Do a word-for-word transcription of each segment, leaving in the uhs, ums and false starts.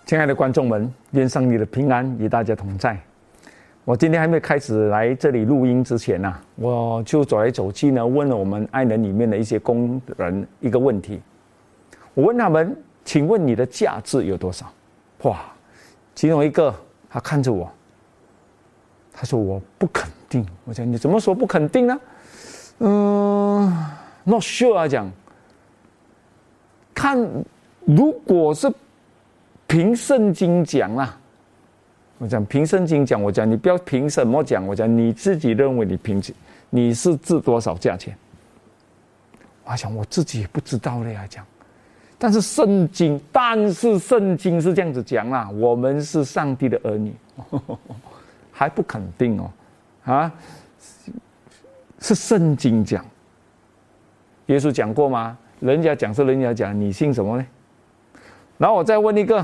亲爱的观众们，愿上帝的平安与大家同在。我今天还没开始来这里录音之前啊，我就走来走去呢，问了我们爱人里面的一些工人一个问题。我问他们，请问你的价值有多少？哇，其中一个他看着我，他说我不肯定。我讲你怎么说不肯定呢？嗯 ，not sure 啊，讲看如果是凭圣经讲啦，我讲凭圣经讲，我讲你不要凭什么讲，我讲你自己认为你凭你是值多少价钱？我想我自己也不知道了呀，讲，但是圣经，但是圣经是这样子讲啦，我们是上帝的儿女，呵呵还不肯定哦，啊，是圣经讲，耶稣讲过吗？人家讲是人家讲，你信什么呢？然后我再问一个。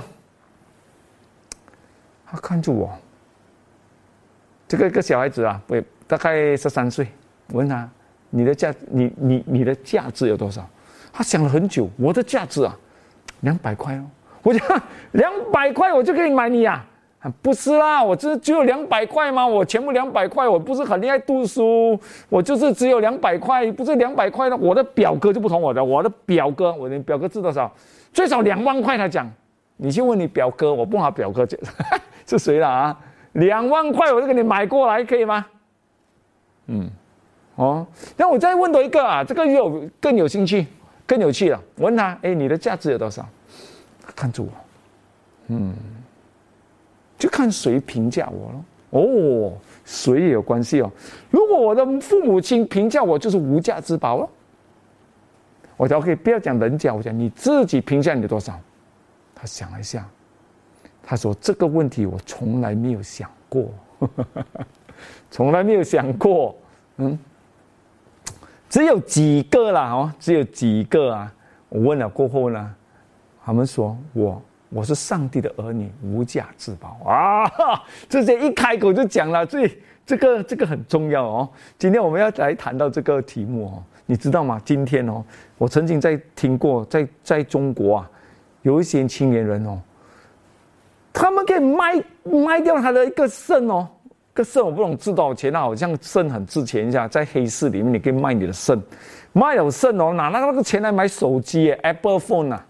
他看着我，这个一个小孩子啊，大概十三岁。我问他：“你的价，你你你的价值有多少？”他想了很久。我的价值啊，两百块哦。我讲两百块，我就可以买你呀、啊？不是啦，我这只有两百块吗？我全部两百块，我不是很厉害读书，我就是只有两百块，不是两百块的。我的表哥就不同我的，我的表哥，我的表哥值多少？最少两万块。他讲，你去问你表哥，我不好表哥是谁了啊？两万块我就给你买过来，可以吗？嗯，哦，那我再问多一个啊，这个有更有兴趣、更有趣了。我问他，哎，你的价值有多少？他看着我，嗯，就看谁评价我了。哦，谁也有关系哦。如果我的父母亲评价我就是无价之宝了，我就可以不要讲人家，我讲你自己评价你多少。他想了一下。他说：“这个问题我从来没有想过，从来没有想过。嗯，只有几个啦，哦，只有几个啊。我问了过后呢，他们说我我是上帝的儿女，无价之宝啊！直接一开口就讲了，所以这个这个很重要哦。今天我们要来谈到这个题目哦，你知道吗？今天哦，我曾经在听过，在在中国啊，有一些青年人哦。”他们可以卖卖掉他的一个肾哦，个肾我不懂值多少钱啊，好像肾很值钱一下，在黑市里面你可以卖你的肾，卖了肾哦，拿那个钱来买手机 ，Apple Phone 啊，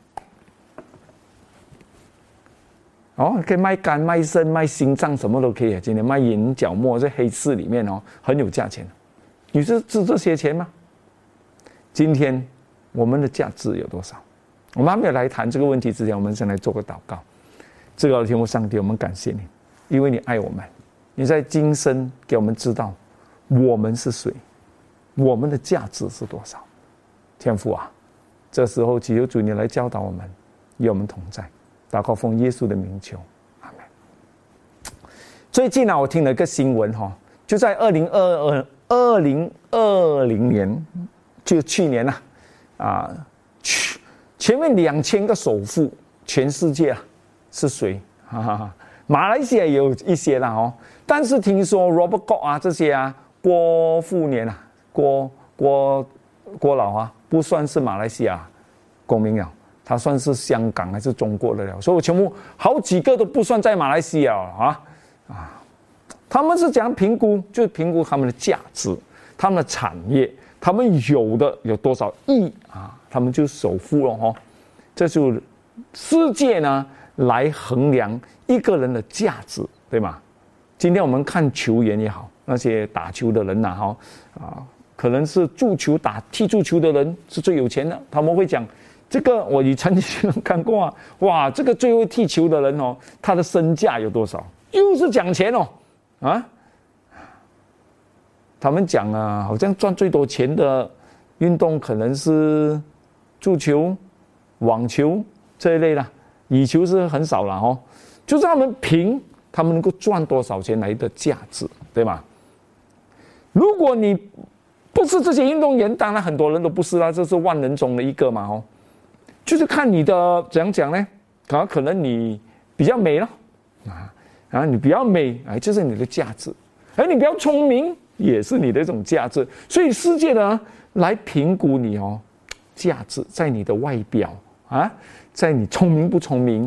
哦，可以卖肝、卖肾、卖心脏，什么都可以啊。今天卖眼角膜在黑市里面哦，很有价钱。你是值这些钱吗？今天我们的价值有多少？我们还没有来谈这个问题之前，我们先来做个祷告。至高的天父上帝，我们感谢你，因为你爱我们，你在今生给我们知道我们是谁，我们的价值是多少。天父啊，这时候祈求主你来教导我们，与我们同在。祷告奉耶稣的名求，阿们。最近啊，我听了一个新闻哈，就在二零二二二零二零年，就去年啊，啊，前面两千个首富，全世界啊。是谁？哈哈哈，马来西亚也有一些啦哦，但是听说 Robert Goh 啊这些啊，郭富年啊，郭郭郭老啊，不算是马来西亚公民了，他算是香港还是中国的了，所以我全部好几个都不算在马来西亚啊啊，他们是怎样评估？就是评估他们的价值、他们的产业、他们有的有多少亿啊，他们就首富了哦，这就世界呢。来衡量一个人的价值，对吗？今天我们看球员也好，那些打球的人呐，哈啊，可能是足球打踢足球的人是最有钱的，他们会讲这个，我以前看过啊，哇，这个最会踢球的人哦，他的身价有多少？又是讲钱哦，啊，他们讲啊，好像赚最多钱的运动可能是足球、网球这一类的。羽球是很少了哦，就是他们凭他们能够赚多少钱来的价值，对吗？如果你不是这些运动员，当然很多人都不是啦，这是万人中的一个嘛哦，就是看你的怎样讲呢？啊，可能你比较美了啊，啊，你比较美，哎，这是你的价值，哎，你比较聪明，也是你的一种价值，所以世界呢来评估你哦，价值在你的外表啊。在你聪明不聪明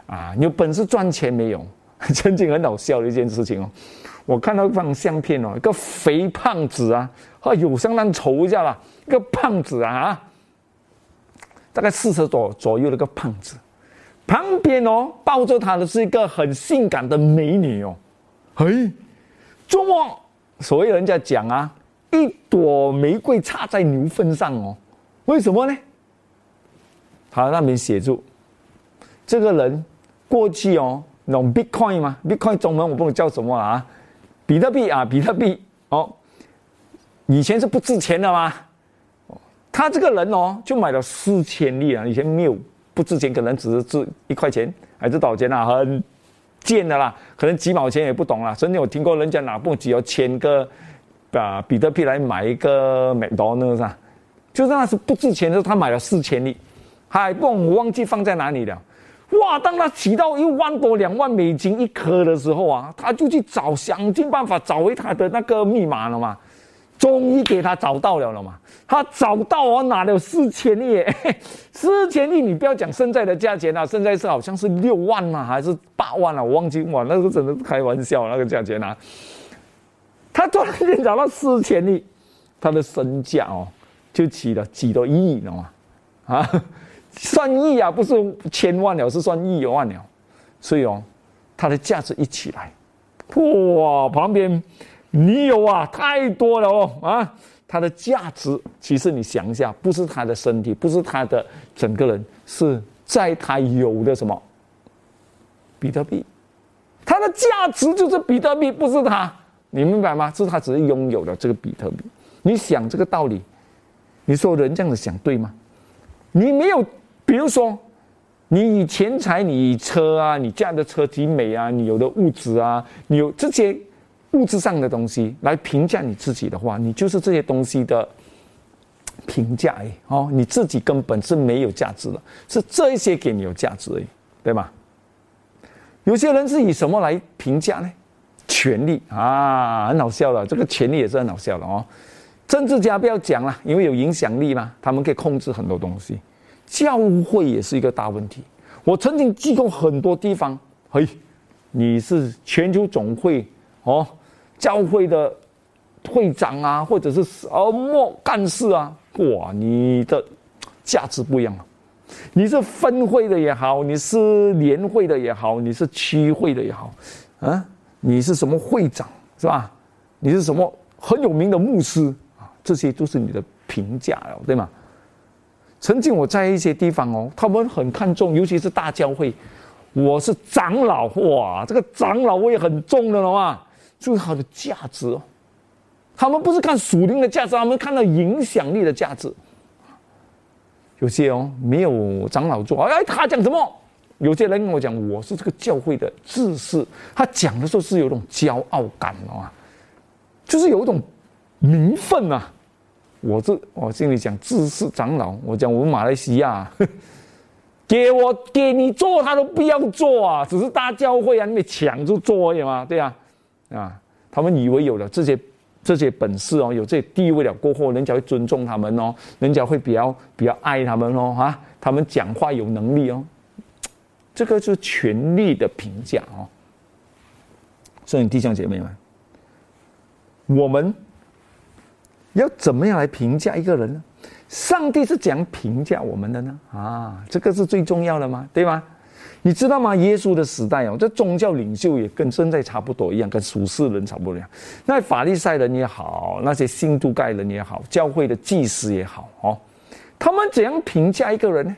啊，有本事赚钱没有？曾经很好笑的一件事情哦，我看到一张相片哦，一个肥胖子啊，哎呦，相当丑一下啦，一个胖子啊，大概四十多左右的一个胖子，旁边哦抱着他的是一个很性感的美女哦，嘿，怎么所谓人家讲啊，一朵玫瑰插在牛粪上哦，为什么呢？他那边写住，这个人过去哦，那种 Bitcoin 嘛 ，Bitcoin 中文我不知道叫什么啊，比特币啊，比特币哦，以前是不值钱的嘛，他这个人哦，就买了四千粒啊，以前没有不值钱，可能只是值一块钱还是多少钱啊，很贱的啦，可能几毛钱也不懂啦，甚至我听过人家拿不几要千个啊比特币来买一个 McDonald's 啊，就是那是不值钱的时候，他买了四千粒。还不，我忘记放在哪里了。哇！当他起到一万多、两万美金一颗的时候啊，他就去找，想尽办法找回他的那个密码了嘛。终于给他找到了了嘛。他找到我拿了四千亿，四千亿你不要讲现在的价钱啊，现在是好像是六万嘛，还是八万啊？我忘记哇，那个真的是开玩笑那个价钱啊。他突然间找到四千亿，他的身价哦就起了几多亿，你知道吗？啊！算亿啊，不是千万了，是算亿万了。所以哦，它的价值一起来，哇！旁边你有啊，太多了哦啊！它的价值其实你想一下，不是他的身体，不是他的整个人，是在他有的什么比特币，它的价值就是比特币，不是他，你明白吗？是他只是拥有了这个比特币。你想这个道理，你说人这样子想对吗？你没有。比如说，你以钱财、你以车啊、你驾的车体美啊、你有的物质啊、你有这些物质上的东西来评价你自己的话，你就是这些东西的评价而已哦。你自己根本是没有价值的，是这一些给你有价值而已，对吗？有些人是以什么来评价呢？权力啊，很好笑的，这个权力也是很好笑的哦。政治家不要讲了，因为有影响力嘛，他们可以控制很多东西。教会也是一个大问题。我曾经去过很多地方，嘿，你是全球总会哦，教会的会长啊，或者是什么干事啊，哇，你的价值不一样了。你是分会的也好，你是联会的也好，你是区会的也好，啊，你是什么会长是吧？你是什么很有名的牧师啊？这些都是你的评价了，对吗？曾经我在一些地方哦，他们很看重，尤其是大教会，我是长老，哇，这个长老位很重的了嘛，就是他的价值哦。他们不是看属灵的价值，他们看到影响力的价值。有些哦没有长老做，哎，他讲什么？有些人跟我讲，我是这个教会的志士，他讲的时候是有一种骄傲感哦，就是有一种名分啊。我这我心里讲，志士长老，我讲我们马来西亚，给我给你做，他都不要做啊，只是大教会啊，你抢着做而已嘛，对啊，啊，他们以为有了这些这些本事哦，有这些地位了过后，人家会尊重他们哦，人家会比较比较爱他们哦，啊，他们讲话有能力哦，这个是权力的评价哦。所以弟兄姐妹们，我们要怎么样来评价一个人呢？上帝是怎样评价我们的呢？啊，这个是最重要的嘛，对吗？你知道吗？耶稣的时代哦，这宗教领袖也跟现在差不多一样，跟属世人差不多一样。那法利赛人也好，那些信徒盖人也好，教会的祭司也好，哦，他们怎样评价一个人呢？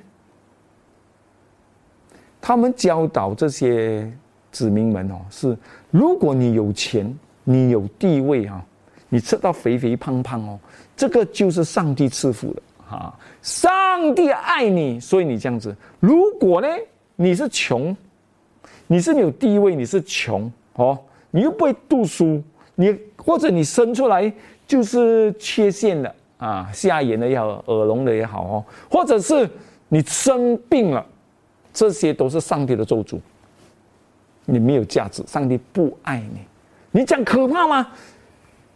他们教导这些子民们哦，是如果你有钱，你有地位啊。你吃到肥肥胖胖哦，这个就是上帝赐福的啊！上帝爱你，所以你这样子。如果呢，你是穷，你是没有地位，你是穷哦，你又不会读书，你或者你生出来就是缺陷的啊，瞎眼的也好，耳聋的也好哦，或者是你生病了，这些都是上帝的咒诅。你没有价值，上帝不爱你，你讲可怕吗？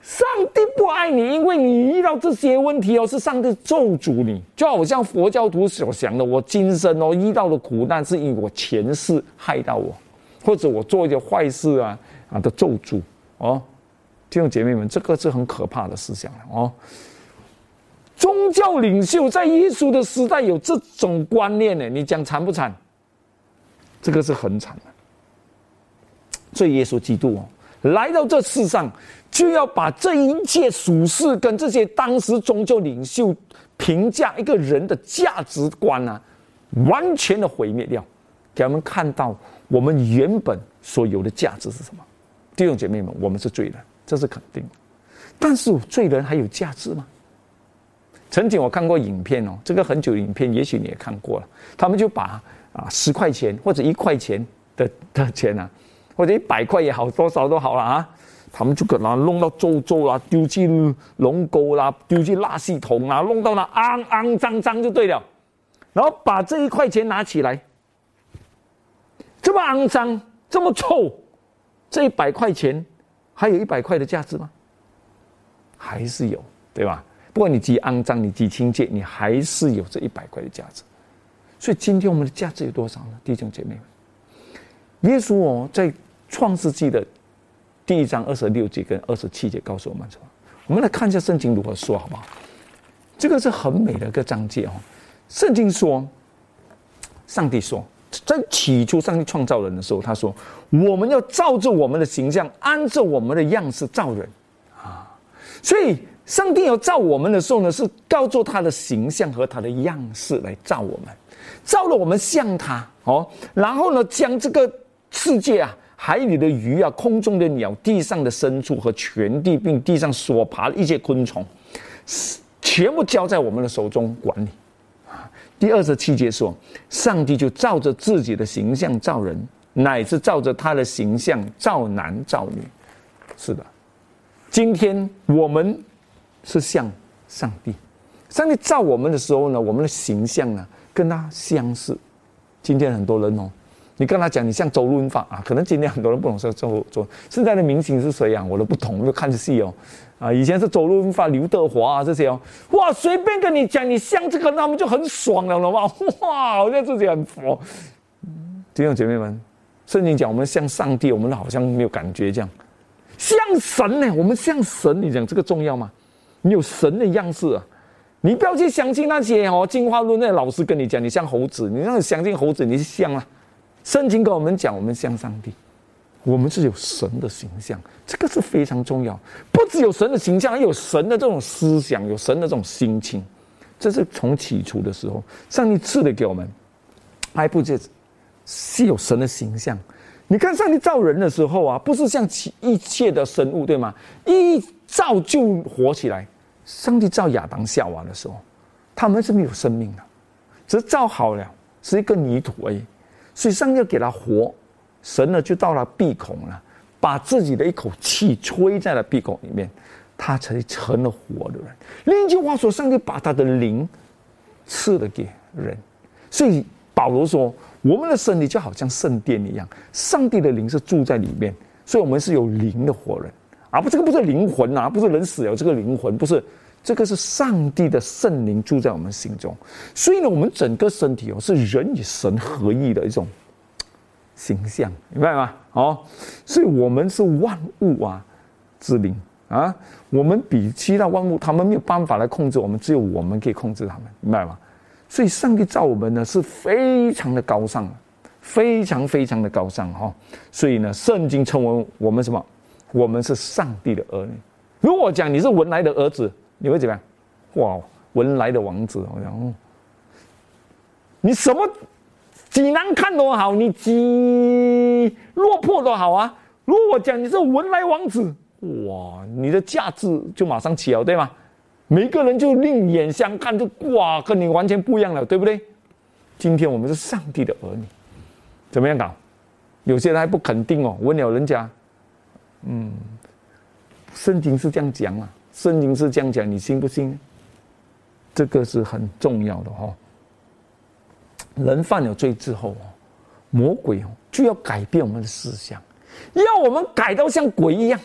上帝不爱你，因为你遇到这些问题哦，是上帝咒诅你，就好像佛教徒所想的，我今生哦遇到的苦难是因为我前世害到我，或者我做一些坏事啊啊的咒诅哦。弟兄姐妹们，这个是很可怕的思想哦。宗教领袖在耶稣的时代有这种观念呢，你讲惨不惨？这个是很惨的。所以耶稣基督哦来到这世上，就要把这一切属世跟这些当时宗教领袖评价一个人的价值观啊，完全的毁灭掉，给他们看到我们原本所有的价值是什么。弟兄姐妹们，我们是罪人，这是肯定的。但是罪人还有价值吗？曾经我看过影片哦，这个很久的影片，也许你也看过了。他们就把啊十块钱或者一块钱的的钱啊，或者一百块也好，多少都好了啊，他们就给它弄到皱皱啦，丢进龙沟啦，丢进垃圾桶啊，弄到那肮肮脏脏就对了。然后把这一块钱拿起来，这么肮脏，这么臭，这一百块钱还有一百块的价值吗？还是有，对吧？不管你几肮脏，你几清洁，你还是有这一百块的价值。所以今天我们的价值有多少呢？弟兄姐妹们，耶稣哦，在创世纪的第一章二十六节跟二十七节告诉我们什么？我们来看一下圣经如何说，好不好？这个是很美的一个章节哦。圣经说，上帝说，在起初上帝创造人的时候，他说我们要照着我们的形象，按照我们的样式造人啊。所以上帝要造我们的时候呢，是照着他的形象和他的样式来造我们，造了我们像他哦，然后呢，将这个世界啊，海里的鱼啊，空中的鸟，地上的牲畜和全地并地上所爬的一切昆虫，全部交在我们的手中管理。第二十七节说，上帝就照着自己的形象造人，乃是照着他的形象造男造女。是的，今天我们是像上帝，上帝造我们的时候呢，我们的形象呢跟他相似。今天很多人哦，你跟他讲你像周润发啊，可能今天很多人不懂说周周现在的明星是谁啊，我都不懂，没有看戏哦。啊，以前是周润发、刘德华啊这些哦，哇，随便跟你讲你像这个，他们就很爽了，懂吗？哇，好像自己很佛。弟兄姐妹们，圣经讲我们像上帝，我们好像没有感觉这样，像神呢，我们像神，你讲这个重要吗？你有神的样式啊，你不要去相信那些哦进化论那老师跟你讲你像猴子，你那相信猴子你是像啊。圣经跟我们讲我们像上帝，我们是有神的形象，这个是非常重要。不只有神的形象，还有神的这种思想，有神的这种心情。这是从起初的时候上帝赐的给我们，还不止是有神的形象。你看上帝造人的时候啊，不是像一切的生物，对吗？一造就活起来。上帝造亚当夏娃的时候，他们是没有生命的，只是造好了，是一个泥土而已。所以上帝要给他活，神呢就到了闭孔了，把自己的一口气吹在了闭孔里面，他才成了活的人。另一句话说，上帝把他的灵赐了给人。所以保罗说，我们的身体就好像圣殿一样，上帝的灵是住在里面，所以我们是有灵的活人。啊，不，这个不是灵魂啊，不是人死了这个灵魂，不是，这个是上帝的圣灵住在我们心中。所以呢，我们整个身体哦，是人与神合一的一种形象，明白吗？哦，所以我们是万物啊之灵啊，我们比其他万物，他们没有办法来控制我们，只有我们可以控制他们，明白吗？所以上帝造我们呢是非常的高尚，非常非常的高尚哈、哦。所以呢，圣经称为我们什么？我们是上帝的儿女。如果讲你是文莱的儿子，你会怎么样？哇，文莱的王子！我讲，哦，你什么几难看都好，你几落魄都好啊。如果我讲你是文莱王子，哇，你的价值就马上起了，对吗？每个人就另眼相看，就哇，跟你完全不一样了，对不对？今天我们是上帝的儿女，怎么样搞？有些人还不肯定哦，问了人家。嗯，圣经是这样讲啊，圣经是这样讲，你信不信？这个是很重要的哦。人犯了罪之后哦，魔鬼哦就要改变我们的思想，要我们改到像鬼一样，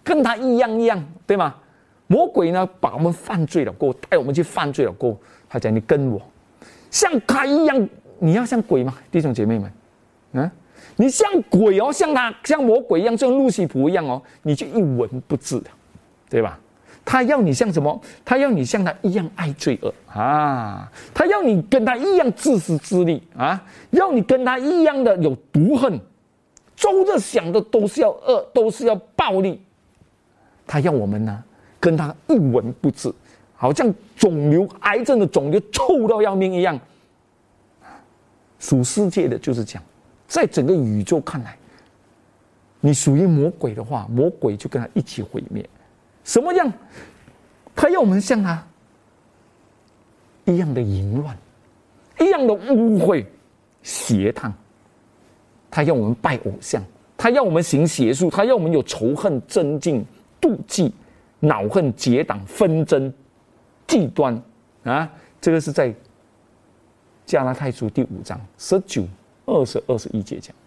跟他一样一样，对吗？魔鬼呢，把我们犯罪了过后，带我们去犯罪了过后，他讲你跟我，像他一样，你要像鬼吗？弟兄姐妹们，嗯，你像鬼哦，像他像魔鬼一样，像路西弗一样哦，你就一文不值的，对吧？他要你像什么？他要你像他一样爱罪恶啊！他要你跟他一样自私自利啊！要你跟他一样的有毒恨，周着想的都是要恶，都是要暴力。他要我们呢，跟他一文不值，好像肿瘤、癌症的肿瘤臭到要命一样。属世界的就是讲，在整个宇宙看来，你属于魔鬼的话，魔鬼就跟他一起毁灭。什么样？他要我们像他一样的淫乱，一样的污秽、邪荡。他要我们拜偶像，他要我们行邪术，他要我们有仇恨、争竞、妒忌、恼恨、结党、纷争、忌端啊！这个是在加拉太书第五章十九、二十、二十一节讲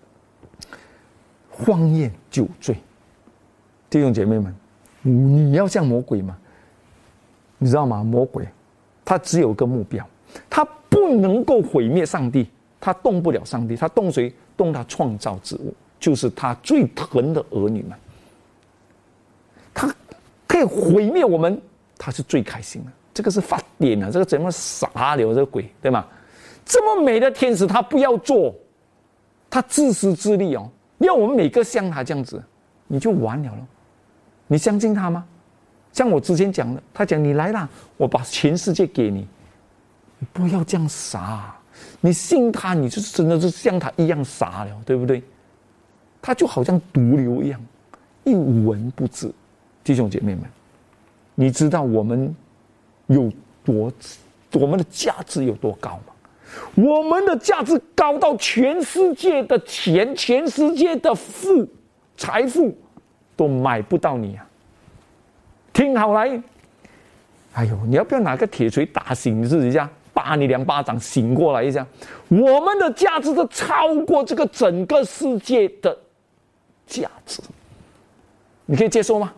荒宴酒醉。弟兄姐妹们，你要像魔鬼吗？你知道吗？魔鬼他只有个目标，他不能够毁灭上帝，他动不了上帝，他动谁？动他创造之物，就是他最疼的儿女们。他可以毁灭我们，他是最开心的。这个是发癫啊！这个怎么傻了？这个鬼，对吗？这么美的天使，他不要做，他自私自利哦。要我们每个像他这样子，你就完了了。你相信他吗？像我之前讲的，他讲你来啦，我把全世界给你，你不要这样傻。你信他，你就真的是像他一样傻了，对不对？他就好像毒瘤一样，一文不值。弟兄姐妹们，你知道我们有多，我们的价值有多高吗？我们的价值高到全世界的钱、全世界的富财富都买不到你啊！听好来，哎呦，你要不要拿个铁锤打醒自己一下，打你两巴掌，醒过来一下？我们的价值都超过这个整个世界的价值，你可以接受吗？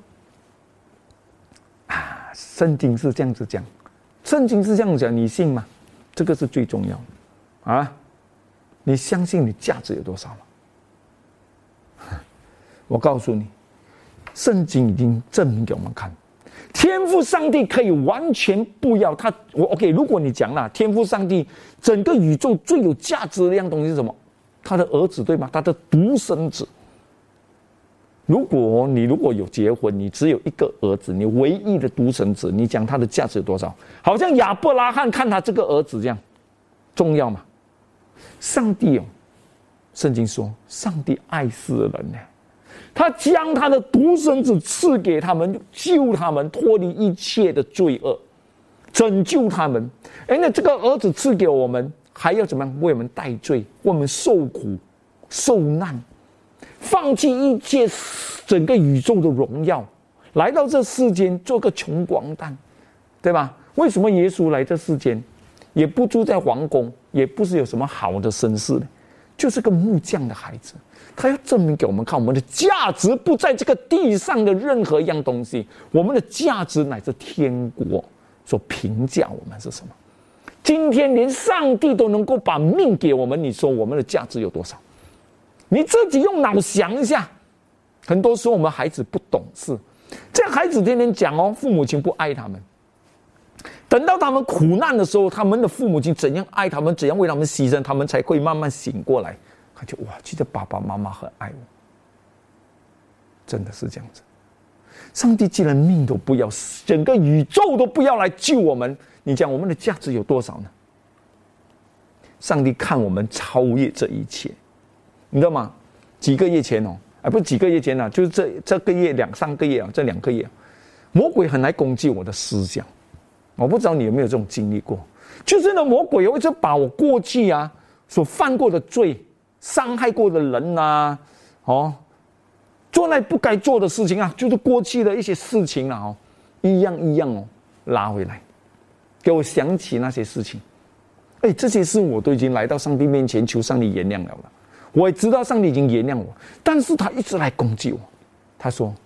啊，圣经是这样子讲，圣经是这样讲，你信吗？这个是最重要的啊！你相信你价值有多少吗？我告诉你，圣经已经证明给我们看，天父上帝可以完全不要他。我 OK， 如果你讲了天父上帝整个宇宙最有价值的一样东西是什么？他的儿子，对吗？他的独生子。如果你如果有结婚，你只有一个儿子，你唯一的独生子，你讲他的价值有多少？好像亚伯拉罕看他这个儿子这样重要吗？上帝哦，圣经说，上帝爱世人呢，他将他的独生子赐给他们，救他们脱离一切的罪恶，拯救他们。哎，那这个儿子赐给我们，还要怎么样？为我们代罪，为我们受苦受难。放弃一切整个宇宙的荣耀，来到这世间做个穷光蛋，对吧？为什么耶稣来这世间，也不住在皇宫，也不是有什么好的身世呢？就是个木匠的孩子，他要证明给我们看，我们的价值不在这个地上的任何一样东西，我们的价值乃至天国所评价我们是什么。今天连上帝都能够把命给我们，你说我们的价值有多少？你自己用脑想一下，很多时候我们孩子不懂事，这样孩子天天讲哦，父母亲不爱他们。等到他们苦难的时候，他们的父母亲怎样爱他们，怎样为他们牺牲，他们才会慢慢醒过来，他就哇，记得爸爸妈妈很爱我，真的是这样子。上帝既然命都不要，整个宇宙都不要来救我们，你讲我们的价值有多少呢？上帝看我们超越这一切。你知道吗？几个月前哦，啊，不是几个月前啊，就是这这个月两三个月啊，这两个月、啊，魔鬼很来攻击我的思想。我不知道你有没有这种经历过？就是那魔鬼会就把我过去啊所犯过的罪、伤害过的人啊，哦，做那不该做的事情啊，就是过去的一些事情啊，哦，一样一样哦拉回来，给我想起那些事情。哎，这些事我都已经来到上帝面前求上帝原谅了了。我也知道上帝已经原谅我，但是他一直来攻击我。他说：“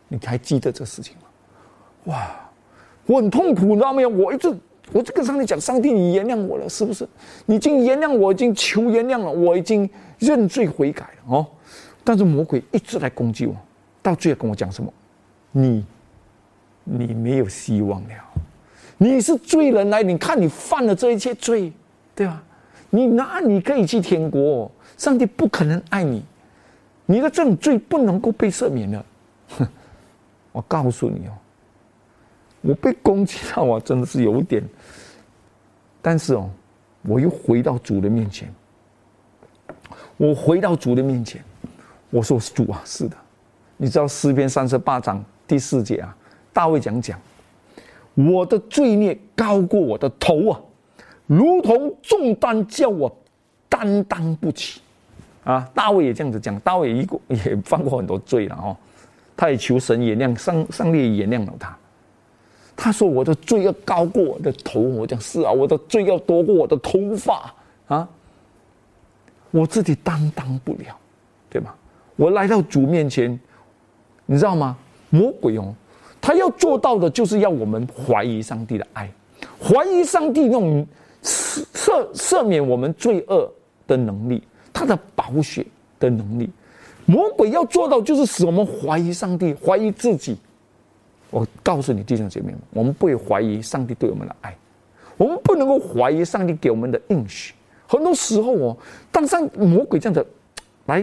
你还记得这事情吗？哇，我很痛苦，你知道没有？我一直我就跟上帝讲，上帝你原谅我了，是不是？你已经原谅我，已经求原谅了，我已经认罪悔改了哦。但是魔鬼一直来攻击我，到最后跟我讲什么？你你没有希望了，你是罪人来，你看你犯了这一切罪，对吧？你哪里可以去天国？上帝不可能爱你，你的这种罪不能够被赦免了。哼，我告诉你哦，我被攻击到我真的是有点，但是哦，我又回到主的面前，我回到主的面前，我说主啊，是的，你知道诗篇三十八章第四节啊，大卫讲讲，我的罪孽高过我的头啊，如同重担叫我担当不起啊。大卫也这样子讲，大卫也也犯过很多罪了哦，他也求神原谅，上上帝也原谅了他。他说我的罪要高过我的头，我讲是啊，我的罪要多过我的头发啊，我自己担当不了，对吧？我来到主面前，你知道吗？魔鬼哦，他要做到的就是要我们怀疑上帝的爱，怀疑上帝那种赦赦免我们罪恶的能力，他的宝血的能力。魔鬼要做到就是使我们怀疑上帝，怀疑自己。我告诉你弟兄姐妹们，我们不会怀疑上帝对我们的爱，我们不能够怀疑上帝给我们的应许。很多时候哦，当上魔鬼这样的来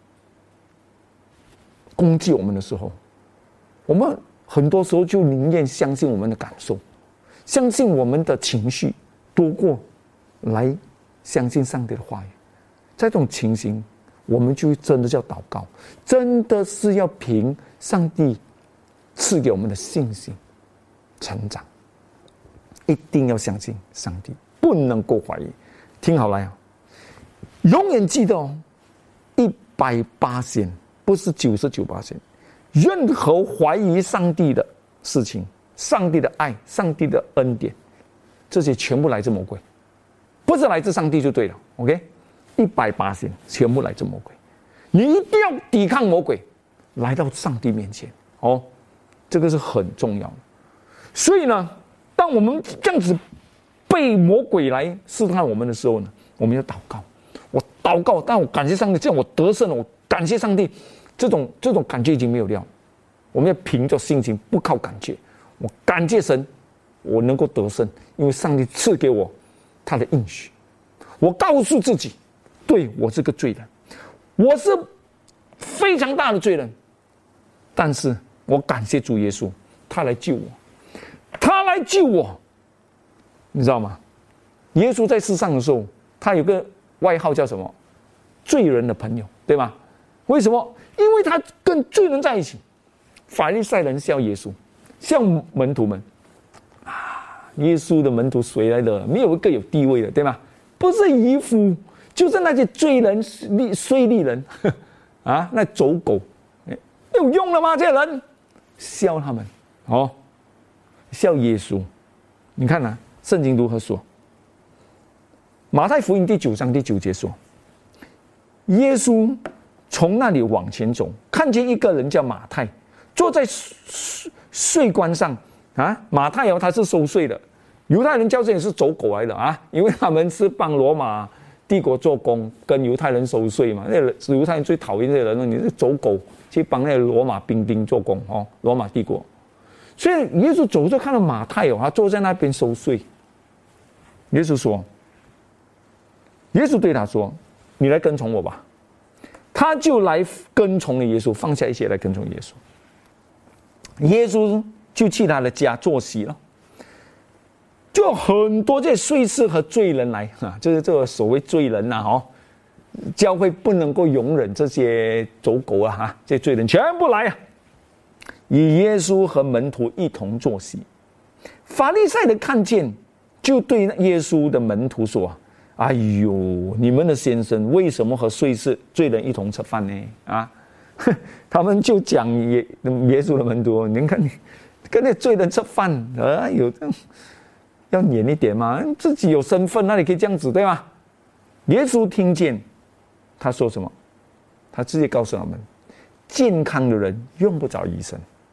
攻击我们的时候，我们很多时候就宁愿相信我们的感受，相信我们的情绪，多过来相信上帝的话语。在这种情形，我们就真的叫祷告，真的是要凭上帝赐给我们的信心成长，一定要相信上帝，不能够怀疑。听好来啊，永远记得哦，一百八千不是九十九八千。任何怀疑上帝的事情，上帝的爱，上帝的恩典，这些全部来自魔鬼，不是来自上帝就对了。OK， 一百八千全部来自魔鬼，你一定要抵抗魔鬼，来到上帝面前哦。这个是很重要的。所以呢，当我们这样子被魔鬼来试探我们的时候呢，我们要祷告。我祷告，但我感谢上帝，这样我得胜了。我感谢上帝，这种这种感觉已经没有料。我们要凭着心情，不靠感觉。我感谢神，我能够得胜，因为上帝赐给我他的应许。我告诉自己，对，我是个罪人，我是非常大的罪人，但是我感谢主耶稣，他来救我，他来救我，你知道吗？耶稣在世上的时候，他有个外号叫什么？罪人的朋友，对吗？为什么？因为他跟罪人在一起。法利赛人笑耶稣，笑门徒们啊，耶稣的门徒谁来的？没有一个有地位的，对吗？不是渔夫，就是那些罪人、税吏人啊，那走狗，有用了吗？这些人笑他们哦，笑耶稣。你看啊，圣经如何说？马太福音第九章第九节说，耶稣从那里往前走，看见一个人叫马太，坐在税关上啊。马太哦，他是收税的，犹太人叫这里是走狗来的啊，因为他们是帮罗马帝国做工，跟犹太人收税嘛。那犹太人最讨厌这些人了，你是走狗去帮那个罗马兵丁做工哦，罗马帝国。所以耶稣走着看到马太哦，他坐在那边收税。耶稣说，耶稣对他说：“你来跟从我吧。”他就来跟从了耶稣，放下一切来跟从耶稣。耶稣就去他的家坐席了，就很多这税吏和罪人来啊，就是这个所谓罪人呐、啊，哦，教会不能够容忍这些走狗啊，哈，这些罪人全部来啊，与耶稣和门徒一同坐席。法利赛人看见，就对耶稣的门徒说：“哎呦，你们的先生为什么和税吏、罪人一同吃饭呢？”啊，他们就讲耶耶稣的门徒，您看你跟那罪人吃饭，啊，有这样要严一点嘛，自己有身份，那你可以这样子，对吗？耶稣听见他说什么，他直接告诉他们：健康的人用不着医生，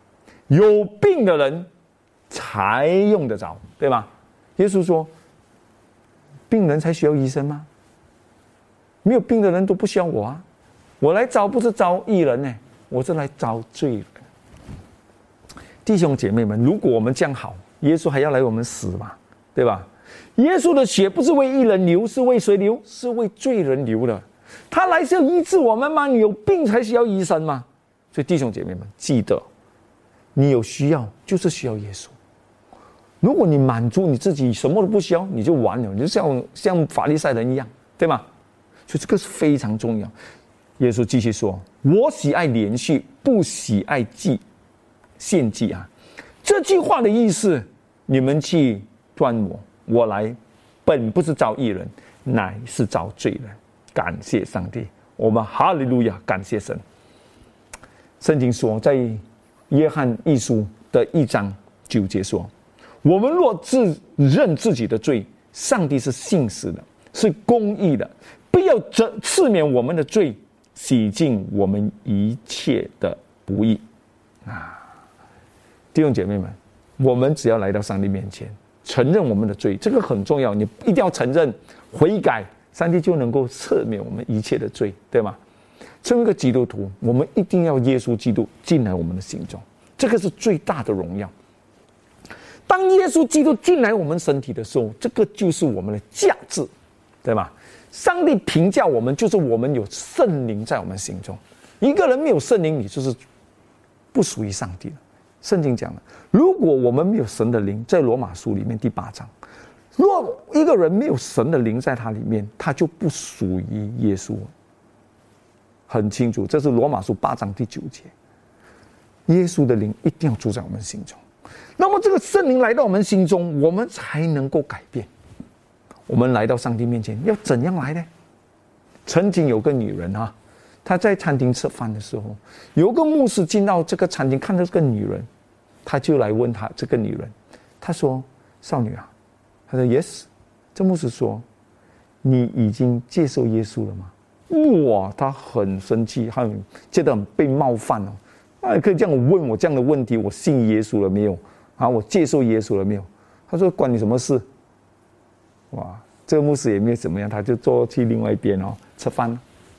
有病的人才用得着，对吗？耶稣说，病人才需要医生吗？没有病的人都不需要我啊！我来招不是招义人呢，我是来招罪人。弟兄姐妹们，如果我们这样好，耶稣还要来我们死嘛？对吧？耶稣的血不是为义人流，是为谁流？是为罪人流的。他来是要医治我们吗？你有病才需要医生吗？所以弟兄姐妹们，记得，你有需要就是需要耶稣。如果你满足你自己，什么都不需要，你就完了，你就像像法利赛人一样，对吗？所以这个是非常重要。耶稣继续说：“我喜爱连续，不喜爱祭献祭啊。”这句话的意思，你们去断我，我来本不是招义人，乃是招罪人。感谢上帝，我们哈利路亚，感谢神。圣经说，在约翰一书的一章九节说：“我们若自认自己的罪，上帝是信实的，是公义的，必要赦免我们的罪，洗净我们一切的不义。”啊，弟兄姐妹们，我们只要来到上帝面前，承认我们的罪，这个很重要，你一定要承认、悔改，上帝就能够赦免我们一切的罪，对吗？成为一个基督徒，我们一定要耶稣基督进来我们的心中，这个是最大的荣耀。当耶稣基督进来我们身体的时候，这个就是我们的价值，对吗？上帝评价我们，就是我们有圣灵在我们心中。一个人没有圣灵，你就是不属于上帝的。圣经讲了，如果我们没有神的灵，在罗马书里面第八章，若一个人没有神的灵在他里面，他就不属于耶稣。很清楚，这是罗马书八章第九节。耶稣的灵一定要住在我们心中。那么这个圣灵来到我们心中，我们才能够改变。我们来到上帝面前，要怎样来呢？曾经有个女人啊，她在餐厅吃饭的时候，有个牧师进到这个餐厅，看到这个女人，他就来问她这个女人，他说：“少女啊。”他说 ：“Yes。”这牧师说：“你已经接受耶稣了吗？”哇，他很生气，他很觉得很被冒犯哦。啊，可以这样问我这样的问题，我信耶稣了没有？啊，我接受耶稣了没有？他说：“关你什么事？”哇，这个牧师也没有怎么样，他就坐去另外一边哦吃饭。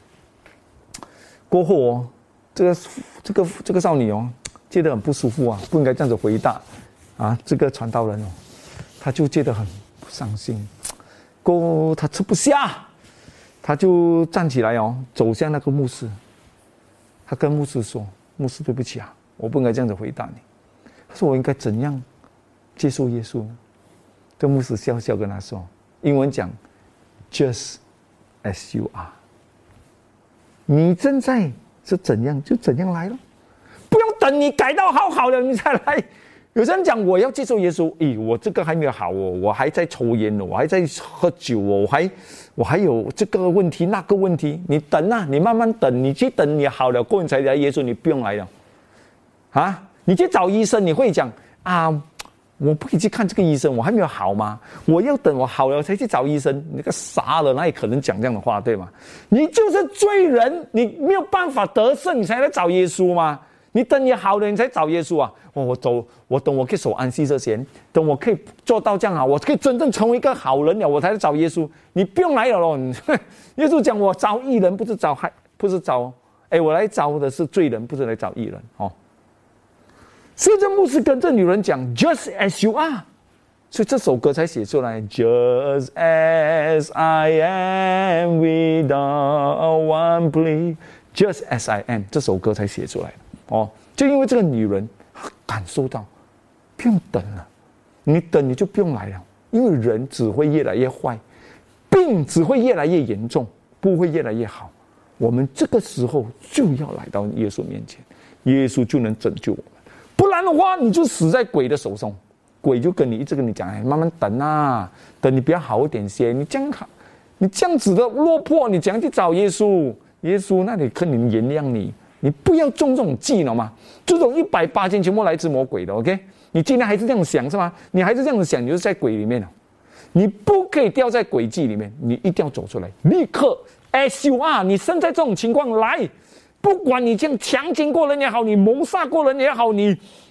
过后哦，这个这个这个少女哦，觉得很不舒服啊，不应该这样子回答啊。这个传道人哦，他就觉得很伤心。过后他吃不下。他就站起来哦，走向那个牧师。他跟牧师说：“牧师，对不起啊，我不应该这样子回答你。”他说：“我应该怎样接受耶稣呢？”这牧师笑笑跟他说，英文讲 ：“Just as you are。”你正在是怎样就怎样来了，不用等你改到好好了你才来。有些人讲我要接受耶稣，咦，我这个还没有好哦，我还在抽烟哦，我还在喝酒哦，我还我还有这个问题那个问题，你等啊，你慢慢等，你去等你好了过后你才来耶稣，你不用来了，啊，你去找医生，你会讲啊，我不可以去看这个医生，我还没有好吗？我要等我好了才去找医生，你个傻了，哪里可能讲这样的话，对吗？你就是罪人，你没有办法得胜，你才来找耶稣吗？你等你好了，你才找耶稣啊！哦，我走，我等我可以守安息日前，等我可以做到这样好，我可以真正成为一个好人了，我才来找耶稣。你不用来了咯。耶稣讲我找义人，不是找害，不是找，哎，我来找的是罪人，不是来找义人哦。所以这牧师跟这女人讲 ，Just as you are， 所以这首歌才写出来 ，Just as I am without one plea，Just as I am， 这首歌才写出来的。哦，就因为这个女人感受到，不用等了，你等你就不用来了，因为人只会越来越坏，病只会越来越严重，不会越来越好。我们这个时候就要来到耶稣面前，耶稣就能拯救我们。不然的话，你就死在鬼的手上，鬼就跟你一直跟你讲，哎，慢慢等啊，等你比较好一点些。你这样好，你这样子的落魄，你怎样去找耶稣？耶稣那里可能原谅你。你不要中这种计了吗？这种一百八千全部来自魔鬼的 ，OK？ 你今天还是这样想是吗？你还是这样想，你就是在鬼里面了。你不可以掉在诡计里面，你一定要走出来，立刻 as you are。你现在这种情况来，不管你这样强奸过人也好，你谋杀过人也好，你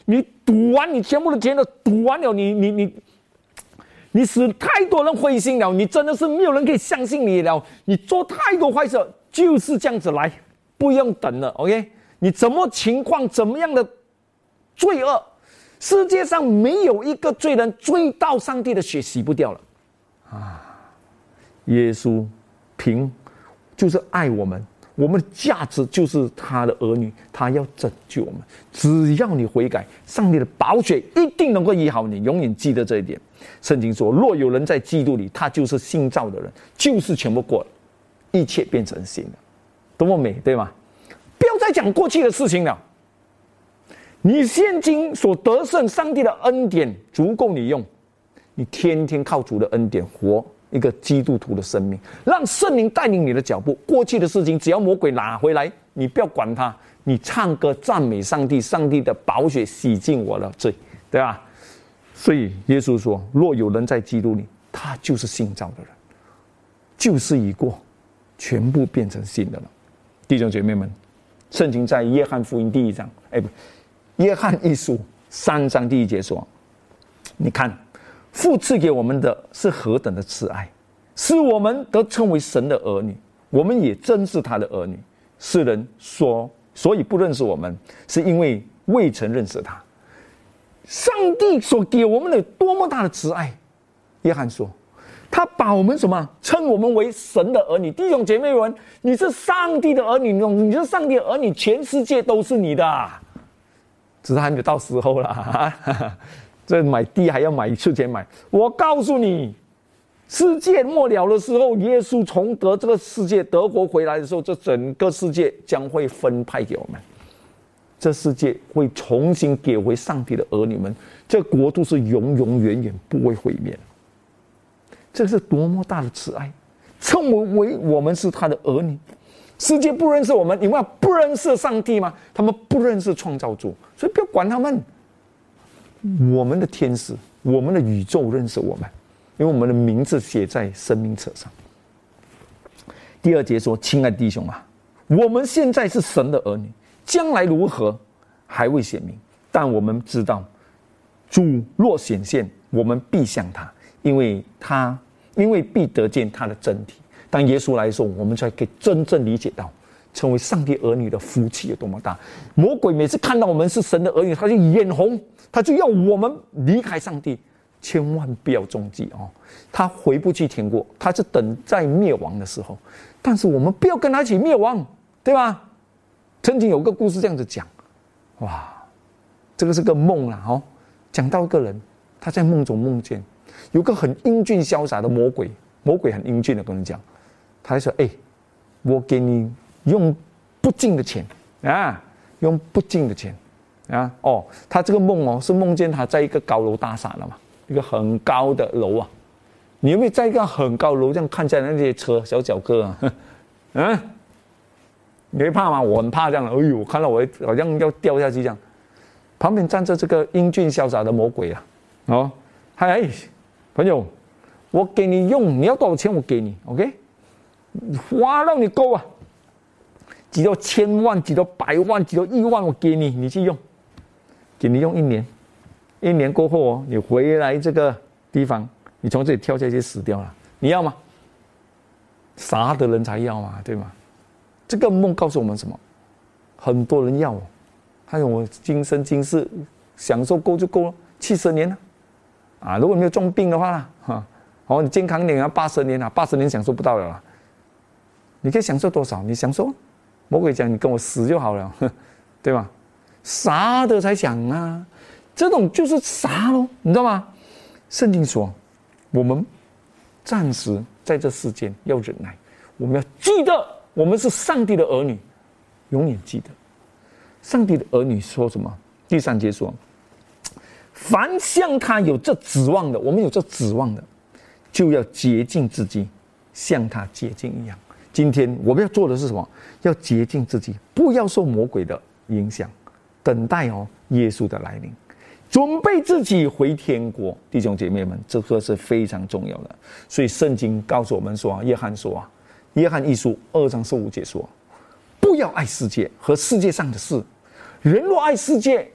你赌完，你全部的钱都赌完了，你你你，你使太多人灰心了，你真的是没有人可以相信你了。你做太多坏事，就是这样子来，不用等了。OK， 你怎么情况，怎么样的罪恶，世界上没有一个罪人追到上帝的血洗不掉了啊！耶稣凭就是爱我们。我们的价值就是他的儿女，他要拯救我们。只要你悔改，上帝的宝血一定能够医好你。永远记得这一点。圣经说：若有人在基督里，他就是新造的人，旧事全部过了，一切变成新的。多么美，对吗？不要再讲过去的事情了。你现今所得胜，上帝的恩典足够你用。你天天靠主的恩典活一个基督徒的生命，让圣灵带领你的脚步。过去的事情，只要魔鬼拿回来，你不要管他，你唱歌赞美上帝，上帝的宝血洗净我的罪，对吧？所以耶稣说：若有人在基督里，他就是新造的人，旧事已过，全部变成新的了。弟兄姐妹们，圣经在约翰福音第一章，哎不，约翰一书三章第一节说：你看，父赐给我们的是何等的慈爱，使我们得称为神的儿女，我们也真是他的儿女。世人说，所以不认识我们，是因为未曾认识他。上帝所给我们的多么大的慈爱！约翰说，他把我们什么称我们为神的儿女。弟兄姐妹们，你是上帝的儿女，你是上帝的儿女，全世界都是你的，只是还没有到时候啦。这买地还要买出钱买。我告诉你，世界末了的时候，耶稣从得这个世界德国回来的时候，这整个世界将会分派给我们，这世界会重新给回上帝的儿女们，这国度是永永远远不会毁灭。这是多么大的慈爱，称为我们是他的儿女。世界不认识我们，因为不认识上帝吗？他们不认识创造主，所以不要管他们。我们的天使，我们的宇宙认识我们，因为我们的名字写在生命册上。第二节说：亲爱的弟兄啊，我们现在是神的儿女，将来如何还未显明，但我们知道主若显现，我们必像他，因为他因为必得见他的真体。当耶稣来的时候，我们才可以真正理解到成为上帝儿女的福气有多么大。魔鬼每次看到我们是神的儿女，他就眼红，他就要我们离开上帝，千万不要中计哦！他回不去天国，他是等在灭亡的时候。但是我们不要跟他一起灭亡，对吧？曾经有个故事这样子讲，哇，这个是个梦啦哦，讲到一个人，他在梦中梦见有个很英俊潇洒的魔鬼，魔鬼很英俊的跟你讲，他就说：哎，我给你用不尽的钱啊，用不尽的钱啊！哦，他这个梦哦，是梦见他在一个高楼大厦了嘛，一个很高的楼啊。你有没有在一个很高楼这样看见那些车小脚哥啊？嗯、啊，你会怕吗？我很怕这样的。哎呦，我看到我好像要掉下去这样。旁边站着这个英俊潇洒的魔鬼啊！哦，嗨，朋友，我给你用，你要多少钱我给你 ，OK？ 花到你够啊！几多千万，几多百万，几多亿万，我给你，你去用，给你用一年，一年过后哦，你回来这个地方，你从这里跳下去死掉了，你要吗？傻的人才要嘛，对吗？这个梦告诉我们什么？很多人要哦，还有我今生今世享受够就够了，七十年了，啊，如果没有重病的话啦，哈，哦，你健康点啊，八十年啊，八十年享受不到了啦，你可以享受多少？你享受。魔鬼讲：“你跟我死就好了，对吧？”傻的才想啊，这种就是傻咯，你知道吗？圣经说，我们暂时在这世间要忍耐，我们要记得我们是上帝的儿女，永远记得。上帝的儿女说什么？第三节说：“凡向他有这指望的，我们有这指望的，就要洁净自己，像他洁净一样。”今天我们要做的是什么？要洁净自己，不要受魔鬼的影响，等待哦耶稣的来临，准备自己回天国。弟兄姐妹们，这个是非常重要的。所以圣经告诉我们说，约翰说啊，约翰一书二章十五节说，不要爱世界和世界上的事。人若爱世界，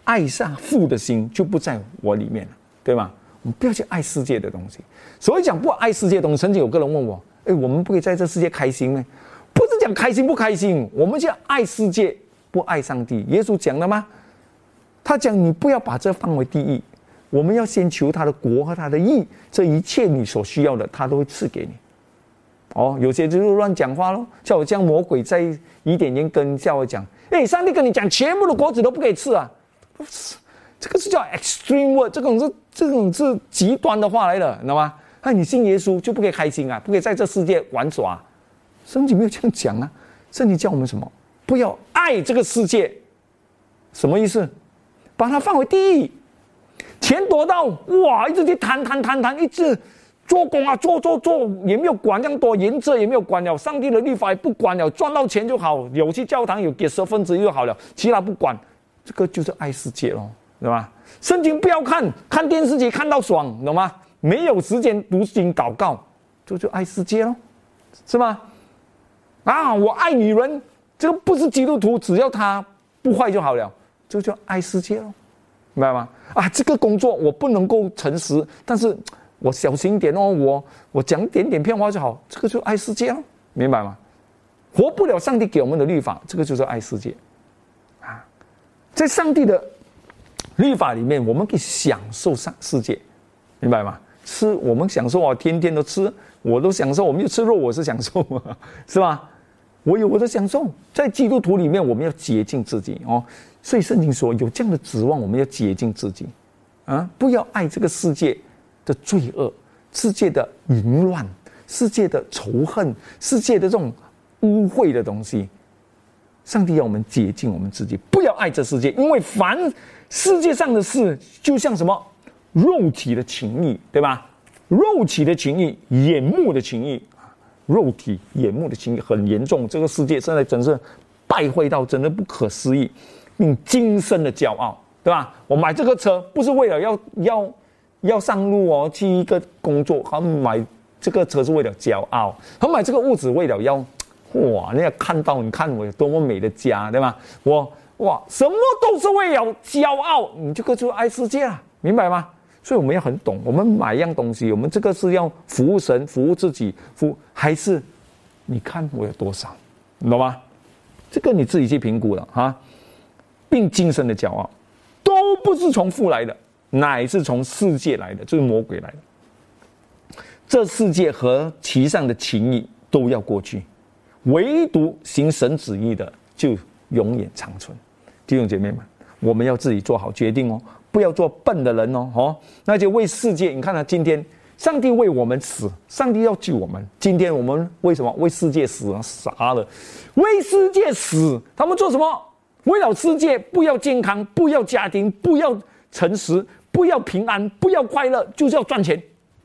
爱上父的心就不在我里面了，对吗？我们不要去爱世界的东西。所以讲不爱世界的东西，曾经有个人问我：“哎，我们不可以在这世界开心吗？”不是讲开心不开心，我们就要爱世界，不爱上帝。耶稣讲了吗？他讲你不要把这放为第一，我们要先求他的国和他的义，这一切你所需要的，他都会赐给你。哦，有些就是乱讲话咯，叫我将魔鬼在伊甸园跟叫我讲，哎，上帝跟你讲，全部的果子都不可以吃啊，这个是叫 extreme word， 这种是这种是极端的话来的，你知道吗？那你信耶稣就不可以开心啊，不可以在这世界玩耍。圣经没有这样讲啊，圣经叫我们什么？不要爱这个世界，什么意思？把它放为第一，钱多到哇，一直去谈谈谈谈，一直做工啊，做做做，也没有管这样多，原则也没有管了，上帝的律法也不管了，赚到钱就好，有去教堂有给十分之一就好了，其他不管，这个就是爱世界咯，对吧？圣经不要看，看电视机看到爽，懂吗？没有时间读经祷告，这就爱世界咯，是吗？啊，我爱女人，这个不是基督徒，只要他不坏就好了，这就叫爱世界咯，明白吗？啊，这个工作我不能够诚实，但是我小心一点哦，我我讲点点骗话就好，这个就爱世界咯，明白吗？活不了上帝给我们的律法，这个就是爱世界啊。在上帝的律法里面，我们可以享受上世界，明白吗？吃我们享受啊，天天都吃，我都享受，我们就吃肉，我是享受，是吧？我有我的享受，在基督徒里面，我们要洁净自己哦。所以圣经说，有这样的指望，我们要洁净自己啊，不要爱这个世界的罪恶、世界的淫乱、世界的仇恨、世界的这种污秽的东西。上帝要我们洁净我们自己，不要爱这世界，因为凡世界上的事，就像什么肉体的情欲，对吧？肉体的情欲、眼目的情欲。肉体眼目的情欲很严重，这个世界现在真是败坏到真的不可思议，并今生的骄傲，对吧？我买这个车不是为了要要要上路哦，去一个工作，他们买这个车是为了骄傲，他买这个屋子为了要哇，人家看到你看我有多么美的家，对吧？我哇，什么都是为了骄傲，你这个就爱世界啊，明白吗？所以我们要很懂，我们买一样东西，我们这个是要服务神、服务自己，服还是你看我有多少，你懂吗？这个你自己去评估了哈。并今生的骄傲，都不是从父来的，乃是从世界来的，就是魔鬼来的。这世界和其上的情欲都要过去，唯独行神旨意的就永远长存。弟兄姐妹们，我们要自己做好决定哦。不要做笨的人哦，哦，那就为世界。你看啊，今天上帝为我们死，上帝要救我们。今天我们为什么为世界死啊？傻了，为世界死，他们做什么？为了世界，不要健康，不要家庭，不要诚实，不要平安，不要快乐，就是要赚钱。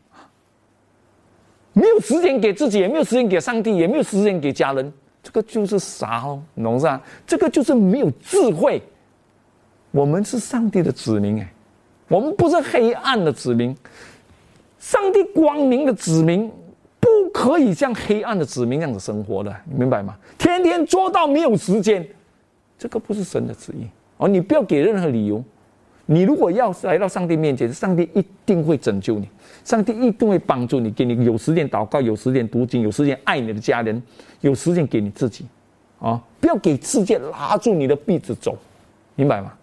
没有时间给自己，也没有时间给上帝，也没有时间给家人，这个就是傻哦，你懂吗？这个就是没有智慧。我们是上帝的子民哎，我们不是黑暗的子民，上帝光明的子民不可以像黑暗的子民那样子生活的，你明白吗？天天做到没有时间，这个不是神的旨意哦。你不要给任何理由，你如果要来到上帝面前，上帝一定会拯救你，上帝一定会帮助你，给你有时间祷告，有时间读经，有时间爱你的家人，有时间给你自己啊、哦！不要给世界拉住你的鼻子走，明白吗？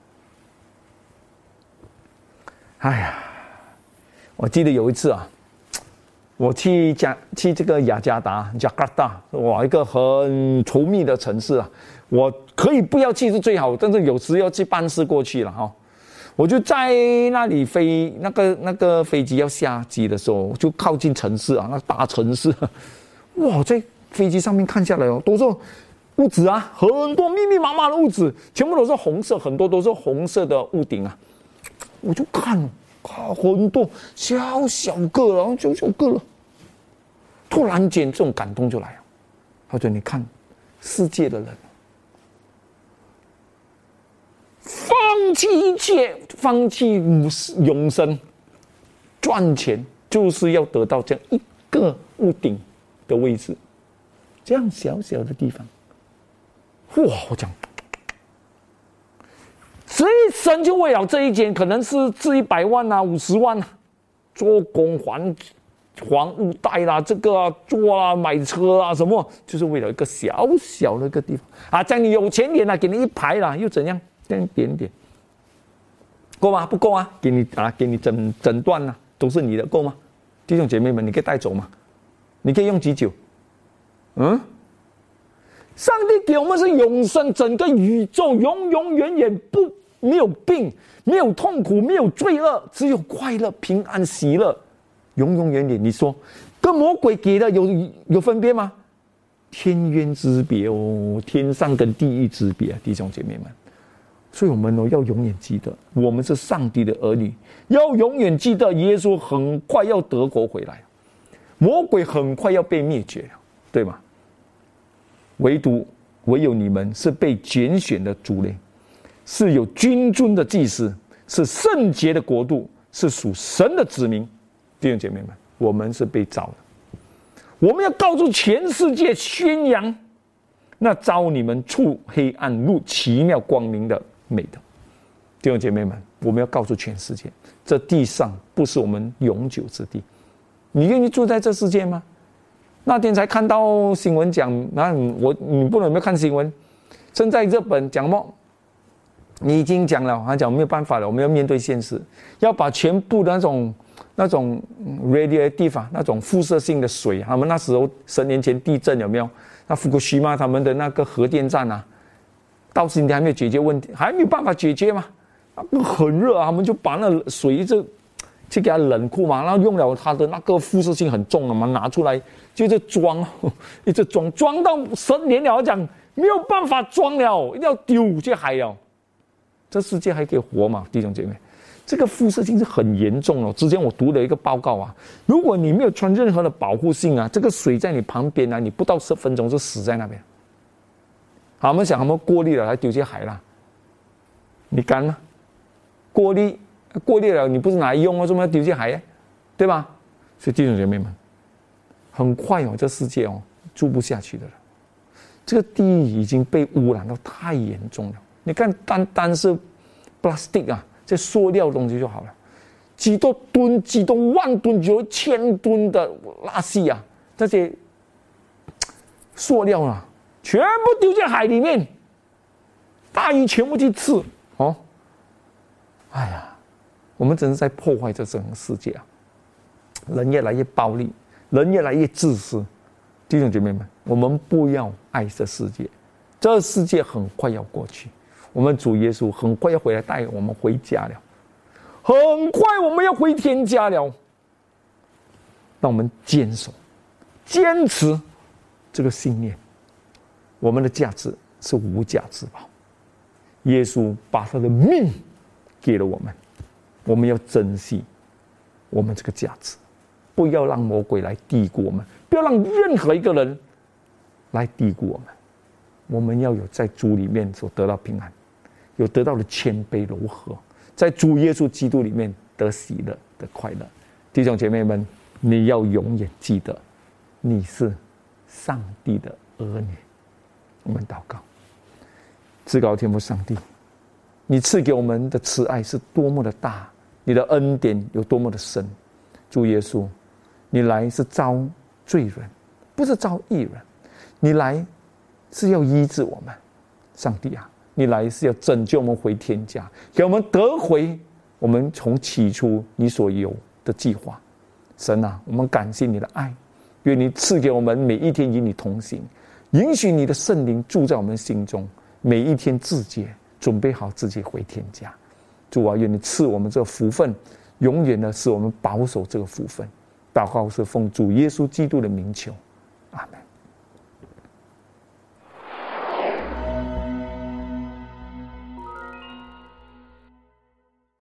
哎呀，我记得有一次啊，我去加去这个雅加达加卡达，哇，一个很稠密的城市啊。我可以不要去是最好，但是有时要去办事过去了哈。我就在那里飞，那个那个飞机要下机的时候，就靠近城市啊，那大城市，哇，在飞机上面看下来哦，都是屋子啊，很多密密麻麻的屋子，全部都是红色，很多都是红色的屋顶啊。我就看，看很多小小个，然后小小个了。突然间，这种感动就来了。他说：“你看，世界的人放弃一切，放弃永生，赚钱就是要得到这样一个屋顶的位置，这样小小的地方。哇！我讲。”所以神就为了这一件，可能是置一百万啊、五十万啊，做工还还物贷啦，这个啊做啊买车啊什么，就是为了一个小小的一个地方啊，这样你有钱点啊，给你一排啦，又怎样？这样一点点，够吗？不够啊，给你啊，给你整整段啊，都是你的，够吗？弟兄姐妹们，你可以带走吗？你可以用几久？嗯？上帝给我们是永生，整个宇宙永永远远不没有病，没有痛苦，没有罪恶，只有快乐、平安、喜乐，永永远远。你说跟魔鬼给的有有分别吗？天渊之别哦，天上跟地狱之别，弟兄姐妹们。所以我们哦要永远记得，我们是上帝的儿女，要永远记得耶稣很快要得国回来，魔鬼很快要被灭绝了，对吗？唯独唯有你们是被拣选的族类，是有君尊的祭司，是圣洁的国度，是属神的子民。弟兄姐妹们，我们是被召的，我们要告诉全世界宣扬那召你们出黑暗入奇妙光明的美德。弟兄姐妹们，我们要告诉全世界，这地上不是我们永久之地。你愿意住在这世界吗？那天才看到新闻讲，那我你不能有没有看新闻？现在日本讲么？你已经讲了，他讲没有办法了，我们要面对现实，要把全部的那种那种 radioactive 那种辐射性的水，他们那时候十年前地震有没有？那福岛嘛，他们的那个核电站啊，到今天还没有解决问题，还没有办法解决嘛？很热啊，他们就把那水一直去给它冷库嘛，然后用了它的那个辐射性很重了嘛，拿出来就一直装，一直装，装到十年了，讲没有办法装了，一定要丢去海了。这世界还可以活吗？弟兄姐妹，这个辐射性是很严重了。之前我读了一个报告啊，如果你没有穿任何的保护性啊，这个水在你旁边啊，你不到十分钟就死在那边。好，我们想他们过滤了，还丢进海了，你干吗？过滤过滤了，你不是拿来用啊，怎么要丢进海？对吧？所以弟兄姐妹们，很快哦，这世界哦住不下去的了。这个地已经被污染到太严重了。你看，单单是 plastic 啊，这塑料东西就好了，几多吨、几多万吨、几多千吨的垃圾啊，这些塑料啊，全部丢进海里面，大鱼全部去吃哦。哎呀，我们真是在破坏这整个世界啊！人越来越暴力，人越来越自私。弟兄姐妹们，我们不要爱这世界，这世界很快要过去。我们主耶稣很快要回来带我们回家了，很快我们要回天家了。让我们坚守、坚持这个信念，我们的价值是无价之宝。耶稣把他的命给了我们，我们要珍惜我们这个价值，不要让魔鬼来低估我们，不要让任何一个人来低估我们。我们要有在主里面所得到平安，有得到的谦卑柔和，在主耶稣基督里面得喜乐的快乐。弟兄姐妹们，你要永远记得，你是上帝的儿女。我们祷告，至高天父上帝，你赐给我们的慈爱是多么的大，你的恩典有多么的深。主耶稣，你来是招罪人，不是招义人，你来是要医治我们。上帝啊，你来是要拯救我们回天家，给我们得回我们从起初你所有的计划。神啊，我们感谢你的爱，愿你赐给我们每一天与你同行，允许你的圣灵住在我们心中，每一天自洁，准备好自己回天家。主啊，愿你赐我们这个福分，永远的使我们保守这个福分。祷告是奉主耶稣基督的名求。